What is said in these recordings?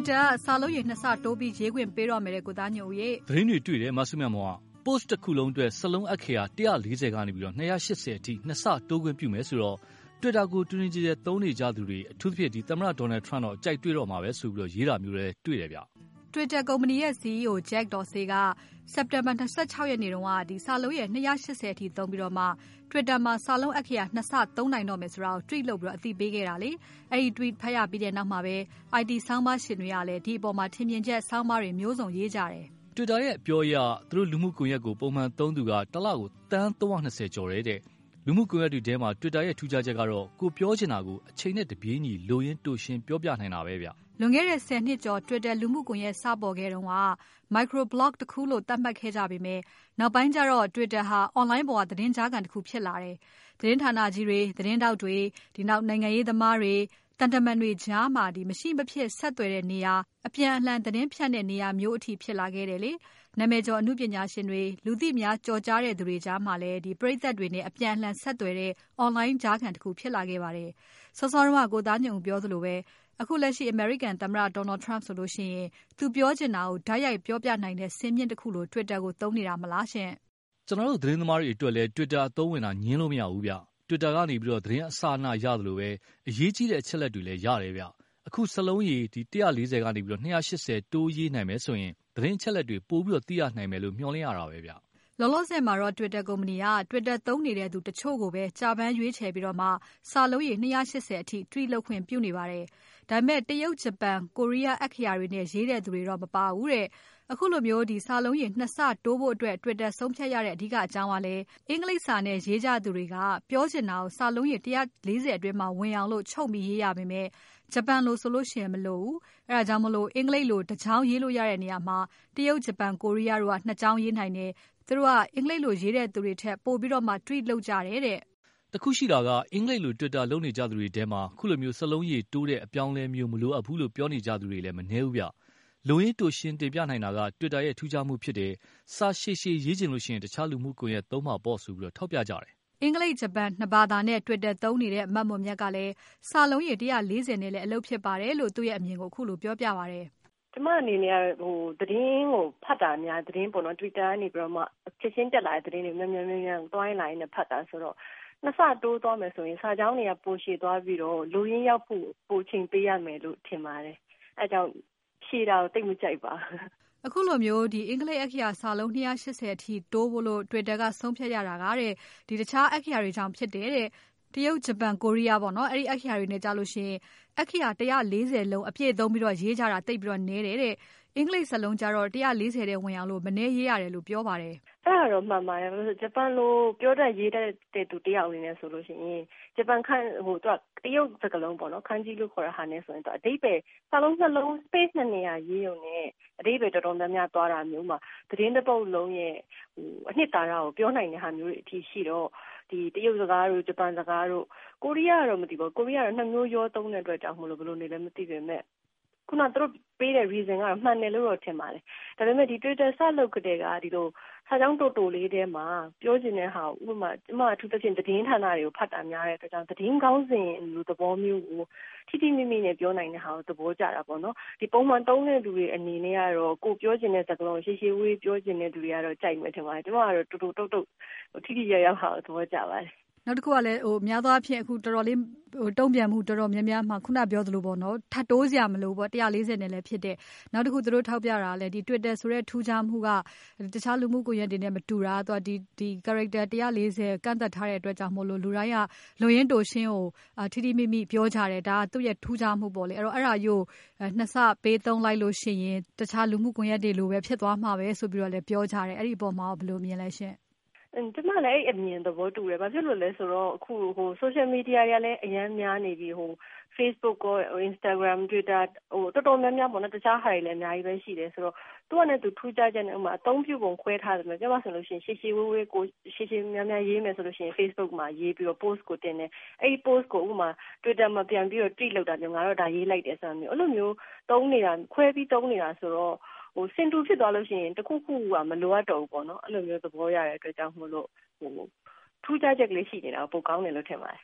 Twitter စာလုံးရည်နှစ်ဆတိုးပြီးရေးခွင့်ပေးတော့မယ်တဲ့ကိုသားညို့ရဲ့သတင်းတွေတွေ့တယ်မဆုမြတ်မောင်က post တစ်ခုလုံးအတွက်စလုံးအခရာ140ကနေပြီးတော့280အထိနှစ်ဆတိုးခွင့်ပြုမယ်ဆိုတော့ Twitter ကိုတွင်တွင်ကျယ်ကျယ်သုံးနေကြသူတွေအထူးသဖြင့်ဒီသမ္မတ Donald Trump တော့ကြိုက်တွေ့တော့မှာပဲဆိုပြီးတော့ရေးတာမျိုးလည်းတွေ့တယ်ဗျ Twitter ကုမ္ပဏီရဲ့ CEO Jack Dorsey က September 26 ရက်နေ့တုန်းကဒီစာလုံးရဲ့280အထိသုံးပြီးတော့မှ Twitter မှာစာလုံးအခရာနှစ်ဆသုံးနိုင်တော့မယ်ဆိုတာကို tweet လုပ်ပြီးတော့အသိပေးခဲ့တာလေအဲ့ဒီ tweet ဖတ်ရပြီးတဲ့နောက်မှာပဲ IT ဆောင်းပါးရှင်တွေကလည်းဒီအပေါ်မှာထင်မြင်ချက်ဆောင်းပါးတွေမျိုးစုံရေးကြတယ် Twitter ရဲ့အပြောအရသူတို့လူမှုကွန်ရက်ကိုပုံမှန်သုံးသူကတစ်လကိုတန်း320ကျော်တဲ့လူမှုကွန်ရက်တွေထဲမှာ Twitter ရဲ့ထူးခြားချက်ကတော့ကိုပြောချင်တာကိုအချိန်နဲ့တပြေးညီလိုရင်းတိုရှင်းပြောပြနိုင်တာပဲဗျလွန်ခဲ့တဲ့10နှစ်ကျော် Twitter လူမှုကွန်ရက်စပေါ်ခဲ့တုန်းက microblog တစ်ခုလို့သတ်မှတ်ခဲ့ကြပေမဲ့နောက်ပိုင်းကျတော့ Twitter ဟာ online ပေါ်ကသတင်းကြားကန်တစ်ခုဖြစ်လာတယ်။သတင်းဌာနကြီးတွေသတင်းတောက်တွေဒီနောက်နိုင်ငံရေးသမားတွေတန်တမန်တွေကြားမှာမရှိမဖြစ်ဆက်သွယ်တဲ့နေရာအပြန်အလှန်သတင်းဖြန့်တဲ့နေရာမျိုးအထိဖြစ်လာခဲ့တယ်လေ။နာမည်ကျော်အမှုပညာရှင်တွေလူသိများကြော်ကြားတဲ့သူတွေကြားမှာလည်းပရိသတ်တွေနဲ့အပြန်အလှန်ဆက်သွယ်တဲ့ online ကြားကန်တစ်ခုဖြစ်လာခဲ့ပါတယ်။စောစောတုန်းကကိုသားညုံပြောသလိုပဲအခုလက်ရှိ American သမ္မတ Donald Trump ဆိုလို့ရှိရင်သူပြောချင်တာကိုဓာတ်ရိုက်ပြောပြနိုင်တဲ့စင်မြင့်တစ်ခုလို့ Twitter ကိုသုံးနေတာမလားရှင်ကျွန်တော်တို့သတင်းသမားတွေအတွက်လည်း Twitter အသုံးဝင်တာညင်းလို့မရဘူးဗျ Twitter ကနေပြီးတော့သတင်းအစအနရတယ်လို့ပဲအရေးကြီးတဲ့အချက်လက်တွေလည်းရတယ်ဗျအခုစလုံးရည်ဒီ140ကနေပြီးတော့280တိုးရေးနိုင်မယ်ဆိုရင်သတင်းအချက်လက်တွေပို့ပြီးတော့သိရနိုင်မယ်လို့မျှော်လင့်ရတာပဲဗျလောလောဆယ်မှာတော့ Twitter ကုမ္ပဏီက Twitter သုံးနေတဲ့သူတချို့ကိုပဲကြာပန်းရွေးချယ်ပြီးတော့မှစာလုံးရည်280အထိ tweet လုပ်ခွင့်ပြုနေပါတယ်။ဒါပေမဲ့တရုတ်ဂျပန်ကိုရီးယားအခရာတွေနဲ့ရေးတဲ့သူတွေတော့မပါဘူးတဲ့။အခုလိုမျိုးဒီစာလုံးရည်နှစ်ဆတိုးဖို့အတွက် Twitter ဆုံးဖြတ်ရတဲ့အဓိကအကြောင်းကလည်းအင်္ဂလိပ်စာနဲ့ရေးကြသူတွေကပြောချင်တာကိုစာလုံးရည်140အတွင်းမှာဝင်အောင်လို့ချုပ်ပြီးရေးရပါမယ်။ဂျပန်လိုဆိုလို့ရှိရင်မလို့ဘူး။အဲဒါကြောင့်မလို့အင်္ဂလိပ်လိုတစ်ချောင်းရေးလို့ရတဲ့နေရာမှာတရုတ်ဂျပန်ကိုရီးယားတို့ကနှစ်ချောင်းရေးနိုင်တယ်။သူတို့ကအင်္ဂလိပ်လိုရေးတဲ့သူတွေထက်ပိုပြီးတော့မှ tweet လုပ်ကြတယ်တဲ့တခုရှိတာကအင်္ဂလိပ်လို Twitter လုပ်နေကြသူတွေထဲမှာခုလိုမျိုးစလုံးရည်တိုးတဲ့အပြောင်းလဲမျိုးမလိုအပ်ဘူးလို့ပြောနေကြသူတွေလည်းမနည်းဘူးဗျလုံရင်းတိုရှင်းတင်ပြနိုင်တာက Twitter ရဲ့ထူးခြားမှုဖြစ်တယ်စာရှည်ရှည်ရေးချင်လို့ရှိရင်တခြားလူမှုကွန်ရက်သုံးမှာပေါ့ဆိုပြီးတော့ထောက်ပြကြတယ်အင်္ဂလိပ်ဂျပန်နှစ်ဘာသာနဲ့ Twitter သုံးနေတဲ့မတ်မွန်မြတ်ကလည်းစာလုံးရည်140နဲ့လည်းအလုပ်ဖြစ်ပါတယ်လို့သူ့ရဲ့အမြင်ကိုခုလိုပြောပြပါတယ်ကျမအနေနဲ့သတင်းကိုဖတ်တာများသတင်းပေါ့နော် Twitter ကနေပြီးတော့မှချက်ချင်းတက်လာတဲ့သတင်းတွေမြန်တွိုင်းလာရင်ဖတ်တာဆိုတော့နှစ်ဆတိုးသွားမယ်ဆိုရင်စာကြောင်းတွေကပိုရှည်သွားပြီးတော့လူရင်းရောက်ဖို့ပိုချိန်ပေးရမယ်လို့ထင်ပါတယ်အဲကြောင့်ရှည်တာကိုတိတ်မကြိုက်ပါအခုလိုမျိုးဒီအင်္ဂလိပ်အခရာစာလုံး280အထိတိုးဖို့လို့ Twitter ကဆုံးဖြတ်ရတာကတဲ့ဒီတခြားအခရာတွေကြောင့်ဖြစ်တယ်တဲ့တရုတ်ဂျပန်ကိုရီးယားပေါ့နော်အဲ့ဒီအခရာတွေနဲ့ကြားလို့ရှိရင်အခရာ140လုံးအပြည့်သုံးပြီးတော့ရေးကြတာတိတ်ပြီးတော့နည်းတယ်တဲ့အင်္ဂလိပ်စလုံးကျတော့140တဲ့ဝင်အောင်လို့မနည်းရေးရတယ်လို့ပြောပါတယ်အဲ့ဒါတော့မှန်ပါတယ်ဂျပန်လိုပြောတတ်ရေးတတ်တဲ့သူတယောက်အနေနဲ့ဆိုလို့ရှိရင်ဂျပန်ခန်းသူကတရုတ်စကားလုံးပေါ့နော်ခန်းကြီးလို့ခေါ်တဲ့ဟာနဲ့ဆိုရင်တော့အဓိပ္ပာယ်စာလုံးနှလုံး space နဲ့နေရာရေးရုံနဲ့အဓိပ္ပာယ်တော်တော်များများသွားတာမျိုးမှာသတင်းတစ်ပုဒ်လုံးရဲ့အနှစ်သာရကိုပြောနိုင်တဲ့ဟာမျိုးတွေအထိရှိတော့ဒီတရုတ်စကားတို့ဂျပန်စကားတို့ကိုရီးယားကတော့မသိပါဘူးကိုရီးယားကတော့နှစ်မျိုးရောသုံးတဲ့အတွက်ကြောင့်မလို့ဘယ်လိုနေလဲမသိပေမဲ့ခုနသူတို့ပေးတဲ့ reason ကတော့မှန်တယ်လို့တော့ထင်ပါတယ်ဒါပေမဲ့ဒီ Twitter စလုပ်ကြတဲ့ကဒီလိုစာကြောင်းတိုတိုလေးထဲမှာပြောချင်တဲ့ဟာဥပမာကျမအထူးသဖြင့်သတင်းဌာနတွေကိုဖတ်တာများတဲ့အတွက်ကြောင့်သတင်းကောင်းစဉ်လိုသဘောမျိုးကိုထိထိမိမိနဲ့ပြောနိုင်တဲ့ဟာကိုသဘောကျတာပေါ့နော်ဒီပုံမှန်သုံးတဲ့လူတွေအနေနဲ့ကတော့ကိုပြောချင်တဲ့စကားလုံးရှေ့ရှေ့ဝေးပြောချင်တဲ့လူတွေကတော့ကြိုက်မယ်ထင်ပါတယ်ကျမကတော့တူတူတုတ်တုတ်ထိထိရောက်ရောက်ဟာကိုသဘောကျပါတယ်နောက်တစ်ခုကလည်းများသောအားဖြင့်အခုတော်တော်လေးတုံ့ပြန်မှုတော်တော်များများမှခုနပြောသလိုပေါ့နော်ထပ်တိုးစရာမလိုပေါ့140နဲ့လည်းဖြစ်တဲ့နောက်တစ်ခုသူတို့ထောက်ပြတာလည်းဒီ Twitter ဆိုတဲ့ထူးခြားမှုကတခြားလူမှုကွန်ရက်တွေနဲ့မတူတာသူကဒီ character 140ကန့်သက်ထားတဲ့အတွက်ကြောင့်မို့လို့လူတိုင်းကလူရင်းတိုရှင်းကိုထိထိမိမိပြောကြတယ်ဒါကသူ့ရဲ့ထူးခြားမှုပေါ့လေအဲ့တော့အဲ့ဒါရို့နှစ်ဆပေးသုံးလိုက်လို့ရှိရင်တခြားလူမှုကွန်ရက်တွေလိုပဲဖြစ်သွားမှာပဲဆိုပြီးတော့လည်းပြောကြတယ်အဲ့ဒီအပေါ်မှာဘယ်လိုမြင်လဲရှင်ကျမလည်းအဲ့အမြင်သဘောတူတယ်။ဘာဖြစ်လို့လဲဆိုတော့အခုsocial media တွေကလည်းအများများနေပြီFacebook ကို Instagram Twitter တော်တော်များများပေါ့နော်တခြားဟာတွေလည်းအများကြီးပဲရှိတယ်ဆိုတော့သူကလည်းသူထူးခြားချက်နဲ့ဥမာအသုံးပြုပုံခွဲထားတယ်ပြောမှဆိုလို့ရှိရင်ရှေ့ရှေ့ဝေးဝေးကိုရှေ့ရှေ့များများရေးမယ်ဆိုလို့ရှိရင် Facebook မှာရေးပြီးတော့ post ကိုတင်တယ်အဲ့ဒီ post ကိုဥမာ Twitter မှာပြန်ပြီးတော့ tweet လုပ်တာမျိုးငါတော့ဒါရေးလိုက်တယ်ဆိုတာမျိုးအဲ့လိုမျိုးသုံးနေတာခွဲပြီးသုံးနေတာဆိုတော့စင်တူဖြစ်သွားလို့ရှိရင်တခုခုကမလိုအပ်တော့ဘူးပေါ့နော်အဲ့လိုမျိုးသဘောရတဲ့အတွက်ကြောင့်မို့လို့ထူးခြားချက်ကလေးရှိနေတာပိုကောင်းတယ်လို့ထင်ပါတယ်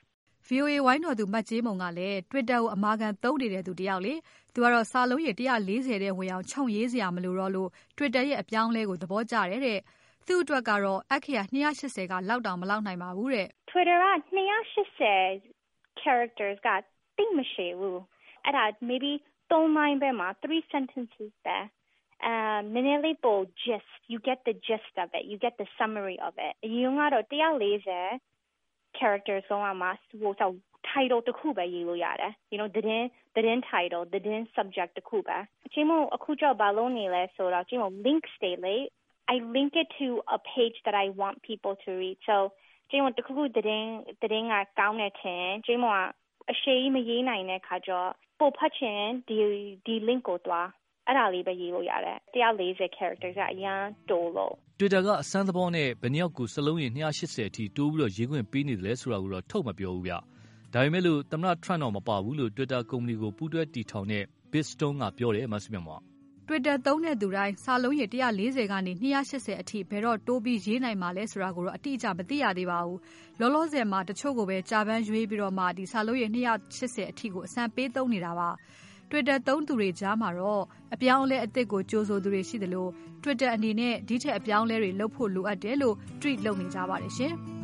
VOA ဝိုင်းတော်သူမတ်ကြီးမုံကလည်း Twitter ကိုအမာခံသုံးနေတဲ့သူတယောက်လေသူကတော့စာလုံးရေ140တဲ့ဝင်အောင်ခြုံရေးစရာမလိုတော့လို့ Twitter ရဲ့အပြောင်းလဲကိုသဘောကျတယ်တဲ့သူ့အတွက်ကတော့အခရာ280ကလောက်တောင်မလောက်နိုင်ပါဘူးတဲ့ Twitter က280 characters ကတိတ်မရှိဘူးအဲ့ဒါ maybe 3 line ပဲမှာ3 sentences ပဲနည်းနည်းလေးပို gist you get the gist of it you get the summary of it အရင်ကတော့140 characters ဆုံးမှာဟို title တစ်ခုပဲရေးလို့ရတယ် you know သတင်း title သတင်း subject တစ်ခုပဲအချိန်မို့အခုကြောက်ဘာလို့နေလဲဆိုတော့အချိန်မို့ links တွေလေ I link it to a page that I want people to read so အချိန်မို့တစ်ခုသတင်းကကောင်းတဲ့ထင်အချိန်မို့အရှိမရေးနိုင်တဲ့ခါကျပို့ဖတ်ချင်ဒီ link ကိုတွားအဲ့ဒါလေးပဲရေးလို့ရတယ်140 characters ကအရန်တိုးလို့ Twitter ကအစမ်းသဘောနဲ့ဘယ်နှယောက်ကိုစလုံးရေ280အထိတိုးပြီးတော့ရေးခွင့်ပေးနေတယ်လဲဆိုတာကိုတော့ထုတ်မပြောဘူးဗျဒါပေမဲ့လို့သမ္မတ Trump တော့မပါဘူးလို့ Twitter ကုမ္ပဏီကိုပူးတွဲတည်ထောင်တဲ့ Bidstone ကပြောတယ်မဆုမြတ်မ Twitter သုံးတဲ့သူတိုင်းစာလုံးရေ140ကနေ280အထိဘယ်တော့တိုးပြီးရေးနိုင်မှာလဲဆိုတာကိုတော့အတိအကျမသိရသေးပါဘူးလောလောဆယ်မှာတချို့ကိုပဲကြာပန်းရွေးပြီးတော့မှဒီစာလုံးရေ280အထိကိုအစမ်းပေးသုံးနေတာပါTwitter သုံးသူတွေကြားမှာတော့အပြောင်းအလဲအသစ်ကိုကြိုးဆိုသူတွေရှိသလို Twitter အနေနဲ့ဒီထက်အပြောင်းအလဲတွေလုပ်ဖို့လိုအပ်တယ်လို့ tweet လုပ်နေကြပါတယ်ရှင်။